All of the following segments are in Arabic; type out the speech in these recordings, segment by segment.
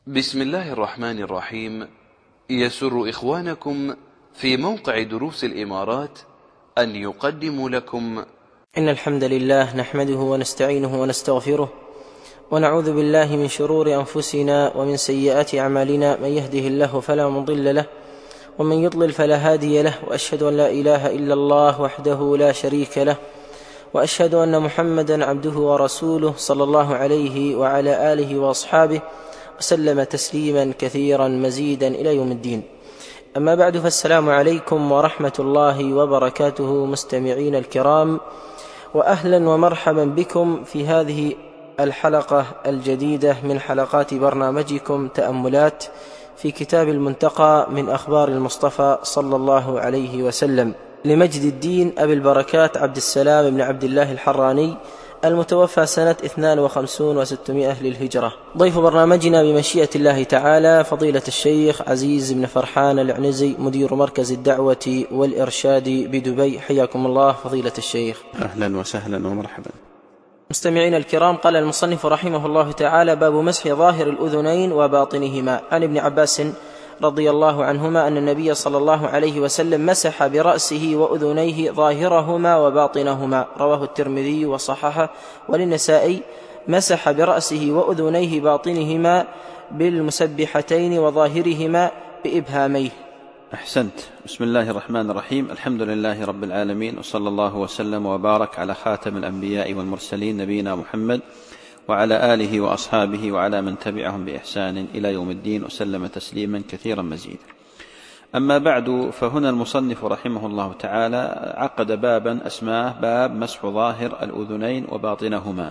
بسم الله الرحمن الرحيم. يسر إخوانكم في موقع دروس الإمارات أن يقدموا لكم إن الحمد لله نحمده ونستعينه ونستغفره ونعوذ بالله من شرور أنفسنا ومن سيئات أعمالنا. من يهده الله فلا مضل له ومن يضلل فلا هادي له، وأشهد أن لا إله إلا الله وحده لا شريك له، وأشهد أن محمدا عبده ورسوله صلى الله عليه وعلى آله وأصحابه وسلم تسليما كثيرا مزيدا إلى يوم الدين. أما بعد، فالسلام عليكم ورحمة الله وبركاته مستمعين الكرام، وأهلا ومرحبا بكم في هذه الحلقة الجديدة من حلقات برنامجكم تأملات في كتاب المنتقى من أخبار المصطفى صلى الله عليه وسلم لمجد الدين أبي البركات عبد السلام بن عبد الله الحراني المتوفى سنة 52 و600 للهجرة. ضيف برنامجنا بمشيئة الله تعالى فضيلة الشيخ عزيز بن فرحان العنزي، مدير مركز الدعوة والإرشاد بدبي. حياكم الله فضيلة الشيخ. أهلا وسهلا ومرحبا. مستمعين الكرام، قال المصنف رحمه الله تعالى: باب مسح ظاهر الأذنين وباطنهما. عن ابن عباس رضي الله عنهما أن النبي صلى الله عليه وسلم مسح برأسه وأذنيه ظاهرهما وباطنهما، رواه الترمذي وصححه. وللنسائي: مسح برأسه وأذنيه باطنهما بالمسبحتين وظاهرهما بإبهاميه. أحسنت. بسم الله الرحمن الرحيم. الحمد لله رب العالمين، وصلى الله وسلم وبارك على خاتم الأنبياء والمرسلين نبينا محمد وعلى آله وأصحابه وعلى من تبعهم بإحسان إلى يوم الدين، وسلم تسليما كثيرا مزيدا. أما بعد، فهنا المصنف رحمه الله تعالى عقد بابا أسماه باب مسح ظاهر الأذنين وباطنهما.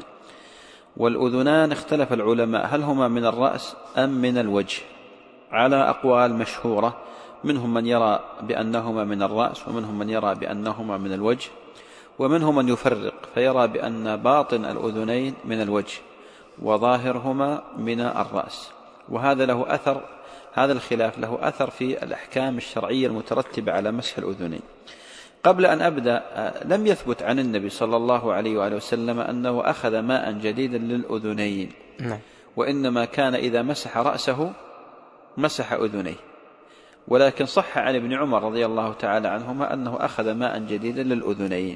والأذنان اختلف العلماء هل هما من الرأس أم من الوجه، على أقوال مشهورة، منهم من يرى بأنهما من الرأس، ومنهم من يرى بأنهما من الوجه، ومنهم من يفرق فيرى بأن باطن الأذنين من الوجه وظاهرهما من الرأس. وهذا له أثر، هذا الخلاف له أثر في الأحكام الشرعية المترتبة على مسح الأذنين. قبل أن أبدأ، لم يثبت عن النبي صلى الله عليه وآله وسلم أنه أخذ ماء جديدا للأذنين، وإنما كان إذا مسح رأسه مسح أذنيه. ولكن صح عن ابن عمر رضي الله تعالى عنهما أنه أخذ ماء جديدا للأذنين.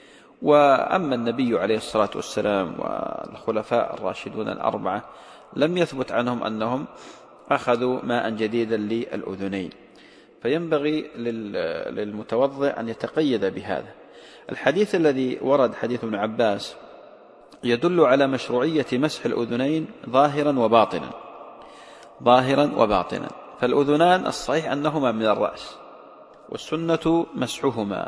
وأما النبي عليه الصلاة والسلام والخلفاء الراشدون الأربعة لم يثبت عنهم أنهم أخذوا ماء جديدا للأذنين، فينبغي للمتوضئ أن يتقيد بهذا. الحديث الذي ورد حديث ابن عباس يدل على مشروعية مسح الأذنين ظاهرا وباطنا، ظاهرا وباطنا. فالأذنان الصحيح أنهما من الرأس، والسنة مسحهما،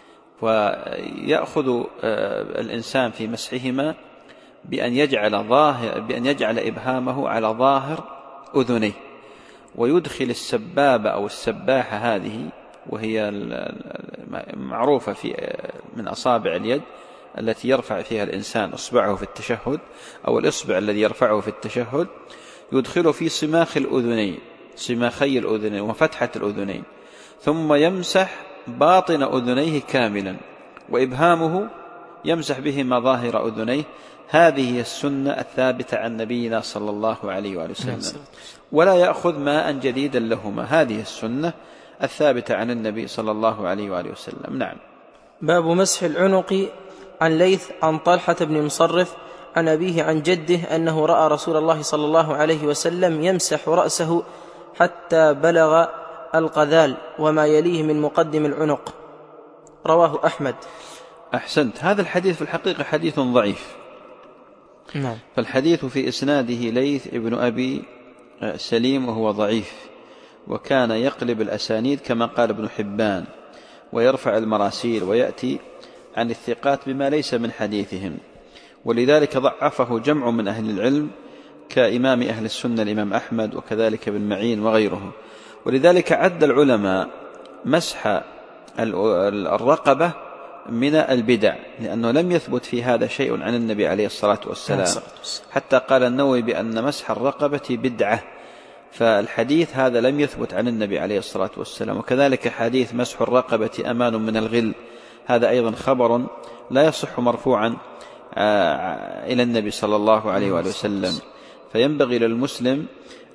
ويأخذ الإنسان في مسحهما بأن يجعل إبهامه على ظاهر أذنيه، ويدخل السبابة أو السباحة هذه، وهي معروفة من أصابع اليد التي يرفع فيها الإنسان إصبعه في التشهد، أو الإصبع الذي يرفعه في التشهد، يدخل في صماخ الأذنين، صماخي الأذنين وفتحة الأذنين، ثم يمسح باطن أذنيه كاملا، وإبهامه يمسح بهما ظاهر أذنيه. هذه هي السنة الثابتة عن نبينا صلى الله عليه وآله وسلم، ولا يأخذ ماء جديدا لهما. هذه السنة الثابتة عن النبي صلى الله عليه وآله وسلم. نعم. باب مسح العنق. عن ليث عن طلحة بن مصرف عن أبيه عن جده أنه رأى رسول الله صلى الله عليه وسلم يمسح رأسه حتى بلغ القذال وما يليه من مقدم العنق، رواه أحمد. أحسنت. هذا الحديث في الحقيقة حديث ضعيف. نعم. فالحديث في إسناده ليث ابن أبي سليم وهو ضعيف، وكان يقلب الأسانيد كما قال ابن حبان، ويرفع المراسيل، ويأتي عن الثقات بما ليس من حديثهم، ولذلك ضعفه جمع من أهل العلم كإمام أهل السنة الإمام أحمد، وكذلك ابن معين وغيره. ولذلك عد العلماء مسح الرقبة من البدع، لأنه لم يثبت في هذا شيء عن النبي عليه الصلاة والسلام، حتى قال النووي بأن مسح الرقبة بدعة. فالحديث هذا لم يثبت عن النبي عليه الصلاة والسلام. وكذلك حديث مسح الرقبة أمان من الغل، هذا أيضا خبر لا يصح مرفوعا إلى النبي صلى الله عليه وآله وسلم. فينبغي للمسلم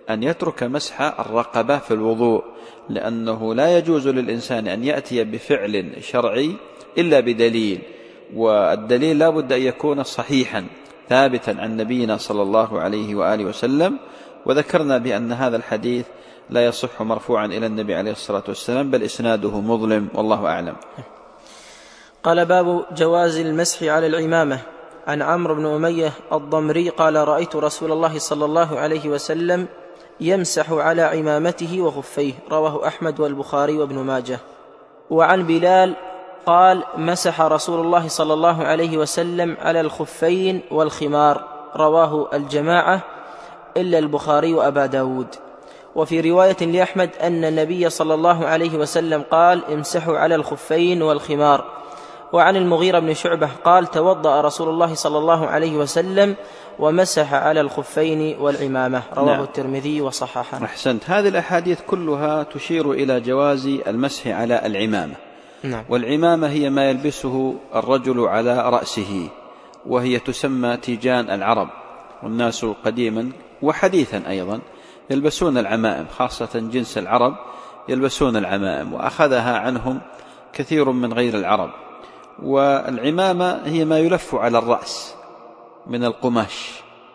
أن يترك مسح الرقبة في الوضوء، لأنه لا يجوز للإنسان أن يأتي بفعل شرعي إلا بدليل، والدليل لا بد أن يكون صحيحا ثابتا عن نبينا صلى الله عليه وآله وسلم. وذكرنا بأن هذا الحديث لا يصح مرفوعا إلى النبي عليه الصلاة والسلام، بل إسناده مظلم، والله أعلم. قال: باب جواز المسح على العمامة. عن عمرو بن أمية الضمري قال: رأيت رسول الله صلى الله عليه وسلم يمسح على عمامته وخفيه. رواه أحمد والبخاري وابن ماجه. وعن بلال قال: مسح رسول الله صلى الله عليه وسلم على الخفين والخمار. رواه الجماعة إلا البخاري وأبا داود. وفي رواية لأحمد أن النبي صلى الله عليه وسلم قال: امسحوا على الخفين والخمار. وعن المغيرة بن شعبة قال: توضأ رسول الله صلى الله عليه وسلم ومسح على الخفين والعمامة. رواه الترمذي وصححه. أحسنت. هذه الأحاديث كلها تشير إلى جواز المسح على العمامة. والعمامة هي ما يلبسه الرجل على رأسه، وهي تسمى تيجان العرب، والناس قديما وحديثا أيضا يلبسون العمائم، خاصة جنس العرب يلبسون العمائم، وأخذها عنهم كثير من غير العرب. والعمامة هي ما يلف على الرأس من القماش.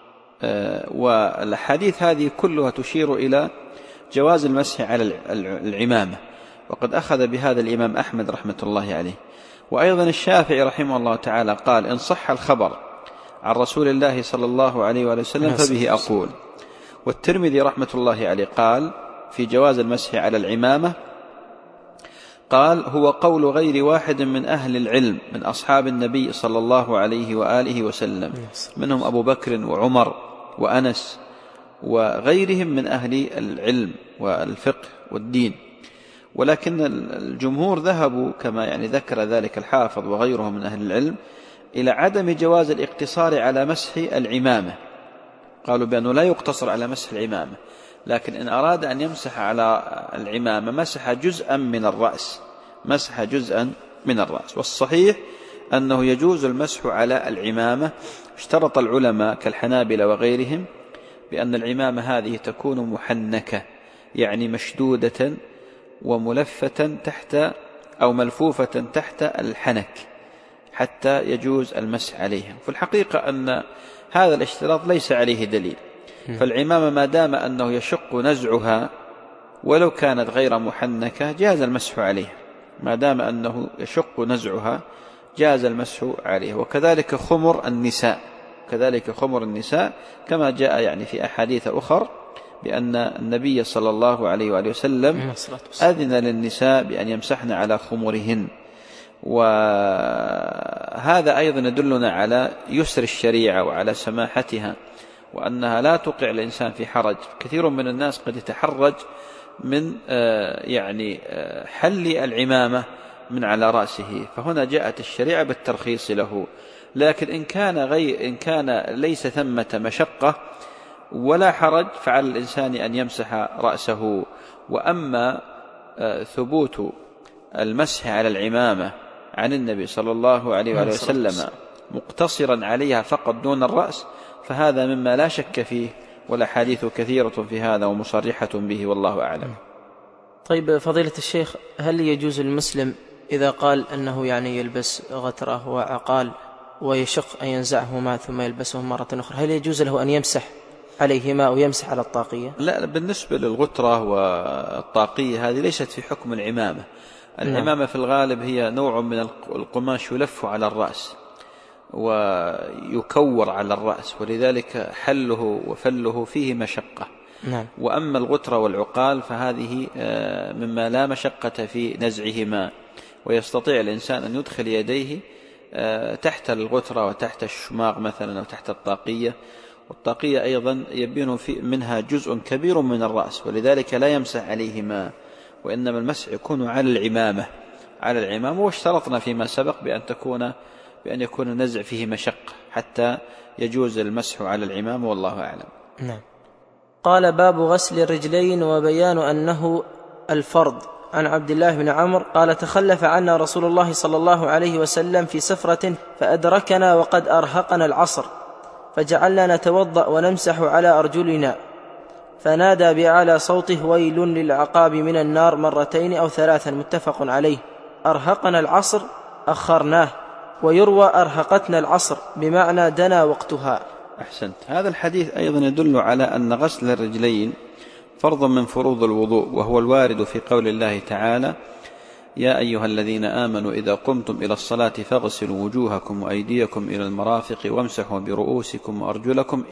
والحديث هذه كلها تشير إلى جواز المسح على العمامة، وقد أخذ بهذا الإمام أحمد رحمة الله عليه. وأيضا الشافعي رحمه الله تعالى قال: إن صح الخبر عن رسول الله صلى الله عليه وآله وسلم فبه أقول. والترمذي رحمة الله عليه قال في جواز المسح على العمامة، قال: هو قول غير واحد من أهل العلم من أصحاب النبي صلى الله عليه وآله وسلم، منهم أبو بكر وعمر وأنس وغيرهم من أهل العلم والفقه والدين. ولكن الجمهور ذهبوا كما ذكر ذلك الحافظ وغيره من أهل العلم إلى عدم جواز الاقتصار على مسح العمامة. قالوا بأنه لا يقتصر على مسح العمامة، لكن إن أراد أن يمسح على العمامة مسح جزءا من الرأس، مسح جزءا من الرأس. والصحيح أنه يجوز المسح على العمامة. اشترط العلماء كالحنابلة وغيرهم بأن العمامة هذه تكون محنكة، يعني مشدودة وملفة تحت أو ملفوفة تحت الحنك حتى يجوز المسح عليها. في الحقيقة أن هذا الاشتراط ليس عليه دليل، فالعمامة ما دام أنه يشق نزعها ولو كانت غير محنكة جاز المسح عليها، ما دام أنه يشق نزعها جاز المسح عليها. وكذلك خمر النساء، كذلك خمر النساء كما جاء في أحاديث أخر بأن النبي صلى الله عليه وآله وسلم أذن للنساء بأن يمسحن على خمرهن. وهذا أيضا يدلنا على يسر الشريعة وعلى سماحتها، وأنها لا توقع الإنسان في حرج. كثير من الناس قد يتحرج من حل العمامة من على رأسه، فهنا جاءت الشريعة بالترخيص له. لكن إن كان ليس ثمة مشقة ولا حرج فعلى الإنسان أن يمسح رأسه. وأما ثبوت المسح على العمامة عن النبي صلى الله عليه وآله وسلم مقتصرا عليها فقط دون الرأس فهذا مما لا شك فيه، والأحاديث كثيرة في هذا ومصرحة به، والله أعلم. طيب فضيلة الشيخ، هل يجوز المسلم إذا قال أنه يلبس غترة وعقال ويشق أن ينزعهما ثم يلبسهم مرة أخرى، هل يجوز له أن يمسح عليهما أو يمسح على الطاقية؟ لا، بالنسبة للغترة والطاقية هذه ليست في حكم العمامة. العمامة في الغالب هي نوع من القماش يلف على الرأس ويكور على الرأس، ولذلك حله وفله فيه مشقة. وأما الغترة والعقال فهذه مما لا مشقة في نزعهما، ويستطيع الإنسان أن يدخل يديه تحت الغترة وتحت الشماغ مثلا أو تحت الطاقية. والطاقية أيضا يبين منها جزء كبير من الرأس، ولذلك لا يمسح عليهما، وإنما المسح يكون على العمامة. واشترطنا فيما سبق بأن يكون النزع فيه مشقة حتى يجوز المسح على العمامة، والله أعلم. قال: باب غسل الرجلين وبيان أنه الفرض. عن عبد الله بن عمرو قال: تخلف عنا رسول الله صلى الله عليه وسلم في سفرة فأدركنا وقد أرهقنا العصر، فجعلنا نتوضأ ونمسح على أرجلنا، فنادى بأعلى صوته: ويل للعقاب من النار، مرتين أو ثلاثا، متفق عليه. أرهقنا العصر أخرناه، ويروى أرهقتنا العصر بمعنى دنا وقتها. أحسنت. هذا الحديث أيضا يدل على أن غسل الرجلين فرض من فروض الوضوء، وهو الوارد في قول الله تعالى: يا أيها الذين آمنوا إذا قمتم إلى الصلاة فاغسلوا وجوهكم وأيديكم إلى المرافق وامسحوا برؤوسكم وأرجلكم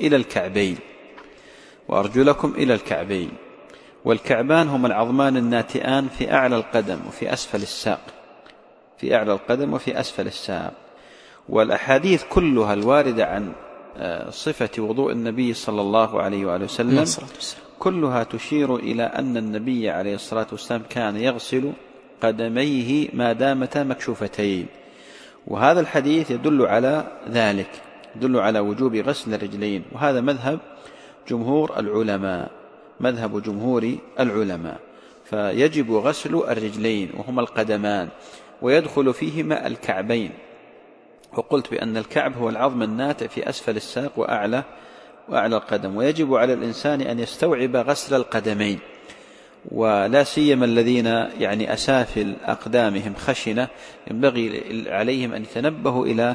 إلى الكعبين. والكعبان هما العظمان الناتئان في أعلى القدم وفي أسفل الساق. والأحاديث كلها الواردة عن صفة وضوء النبي صلى الله عليه وآله وسلم كلها تشير إلى أن النبي عليه الصلاة والسلام كان يغسل قدميه ما دامتا مكشوفتين، وهذا الحديث يدل على ذلك، يدل على وجوب غسل الرجلين، وهذا مذهب جمهور العلماء. فيجب غسل الرجلين وهما القدمان، ويدخل فيهما الكعبين. وقلت بأن الكعب هو العظم الناتئ في أسفل الساق وأعلى القدم، ويجب على الإنسان أن يستوعب غسل القدمين، ولا سيما الذين أسافل أقدامهم خشنة، ينبغي عليهم أن يتنبهوا إلى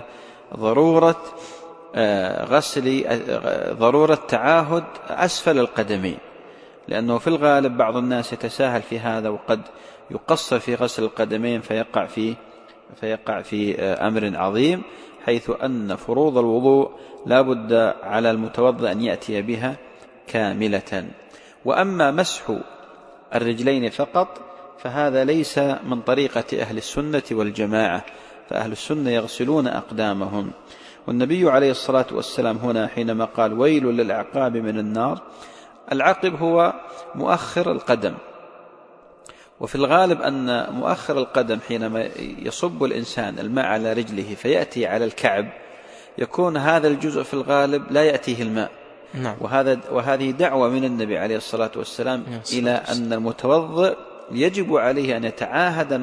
ضرورة تعاهد أسفل القدمين، لأنه في الغالب بعض الناس يتساهل في هذا، وقد يقصر في غسل القدمين فيقع في أمر عظيم، حيث أن فروض الوضوء لا بد على المتوضئ أن يأتي بها كاملة. وأما مسح الرجلين فقط فهذا ليس من طريقة أهل السنة والجماعة، فأهل السنة يغسلون أقدامهم. والنبي عليه الصلاة والسلام هنا حينما قال: ويل للأعقاب من النار، العقب هو مؤخر القدم، وفي الغالب أن مؤخر القدم حينما يصب الإنسان الماء على رجله فيأتي على الكعب، يكون هذا الجزء في الغالب لا يأتيه الماء. نعم. وهذه دعوة من النبي عليه الصلاة والسلام إلى أن المتوضئ يجب عليه أن يتعاهد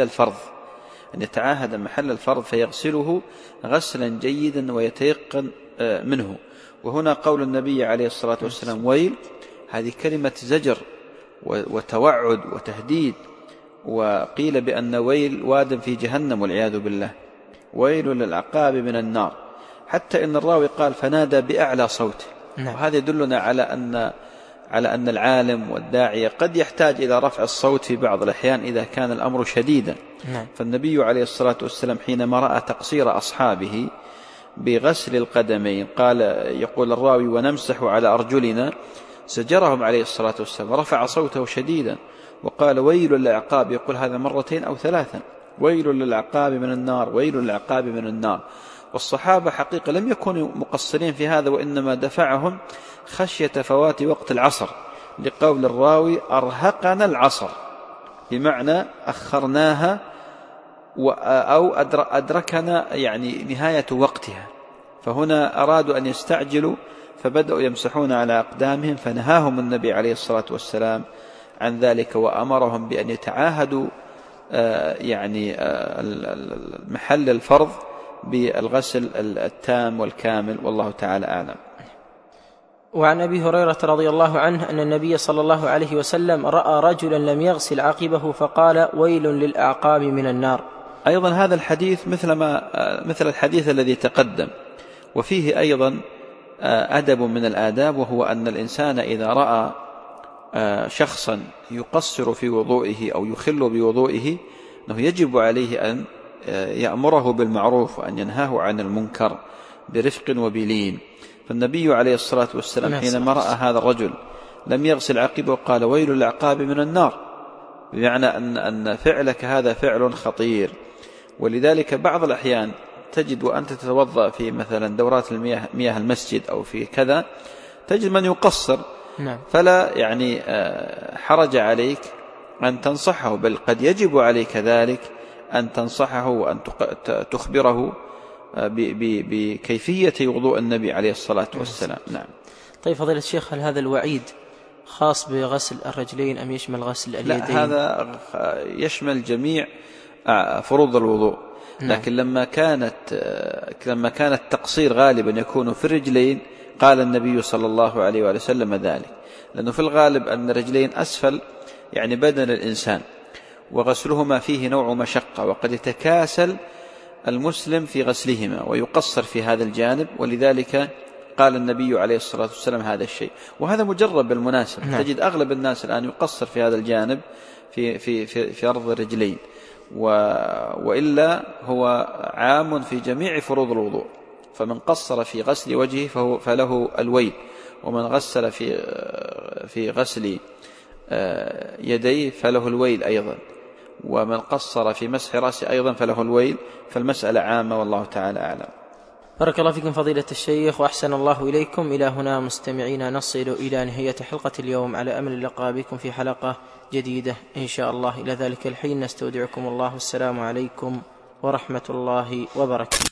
محل الفرض فيغسله غسلا جيدا ويتيقن منه. وهنا قول النبي عليه الصلاة والسلام ويل، هذه كلمة زجر وتوعد وتهديد، وقيل بأن ويل واد في جهنم والعياذ بالله، ويل للعقاب من النار، حتى إن الراوي قال فنادى بأعلى صوته. وهذا يدلنا على أن العالم والداعية قد يحتاج إلى رفع الصوت في بعض الأحيان إذا كان الأمر شديدا. فالنبي عليه الصلاة والسلام حينما رأى تقصير أصحابه بغسل القدمين يقول الراوي: ونمسح على أرجلنا، زجرهم عليه الصلاة والسلام ورفع صوته شديدا وقال: ويل للعقاب، يقول هذا مرتين أو ثلاثا: ويل للعقاب من النار، ويل للعقاب من النار. والصحابة حقيقة لم يكونوا مقصرين في هذا، وإنما دفعهم خشية فوات وقت العصر، لقول الراوي: أرهقنا العصر، بمعنى أخرناها أو أدركنا نهاية وقتها. فهنا أرادوا أن يستعجلوا فبدأوا يمسحون على أقدامهم، فنهاهم النبي عليه الصلاة والسلام عن ذلك، وأمرهم بأن يتعاهدوا محل الفرض بالغسل التام والكامل، والله تعالى أعلم. وعن أبي هريرة رضي الله عنه أن النبي صلى الله عليه وسلم رأى رجلا لم يغسل عقبه فقال: ويل للأعقاب من النار. أيضا هذا الحديث مثل الحديث الذي تقدم، وفيه أيضا أدب من الآداب، وهو أن الإنسان إذا رأى شخصا يقصر في وضوئه أو يخل بوضوئه أنه يجب عليه أن يأمره بالمعروف وأن ينهاه عن المنكر برفق وبلين. فالنبي عليه الصلاة والسلام حينما رأى هذا الرجل لم يغسل عقبه قال: ويل للعقاب من النار، بمعنى أن فعلك هذا فعل خطير. ولذلك بعض الأحيان تجد وأنت تتوضأ في مثلا دورات مياه المسجد أو في كذا، تجد من يقصر، فلا حرج عليك أن تنصحه، بل قد يجب عليك ذلك أن تنصحه وأن تخبره بكيفية وضوء النبي عليه الصلاة والسلام. نعم. طيب فضيلة الشيخ، هل هذا الوعيد خاص بغسل الرجلين أم يشمل غسل اليدين؟ لا، هذا يشمل جميع فروض الوضوء، لكن لما كان التقصير غالبا يكون في الرجلين قال النبي صلى الله عليه وسلم ذلك. لأنه في الغالب أن الرجلين أسفل يعني بدن الإنسان، وغسلهما فيه نوع مشقة، وقد يتكاسل المسلم في غسلهما ويقصر في هذا الجانب، ولذلك قال النبي عليه الصلاة والسلام هذا الشيء. وهذا مجرب بالمناسبة، تجد أغلب الناس الآن يقصر في هذا الجانب في أرض الرجلين، وإلا هو عام في جميع فروض الوضوء. فمن قصر في غسل وجهه فله الويل، ومن غسل في غسل يديه فله الويل أيضا، ومن قصر في مسح رأسه أيضا فله الويل. فالمسألة عامة والله تعالى أعلم. بارك الله فيكم فضيلة الشيخ وأحسن الله إليكم. إلى هنا مستمعينا نصل إلى نهاية حلقة اليوم، على أمل اللقاء بكم في حلقة جديدة إن شاء الله. إلى ذلك الحين نستودعكم الله، والسلام عليكم ورحمة الله وبركاته.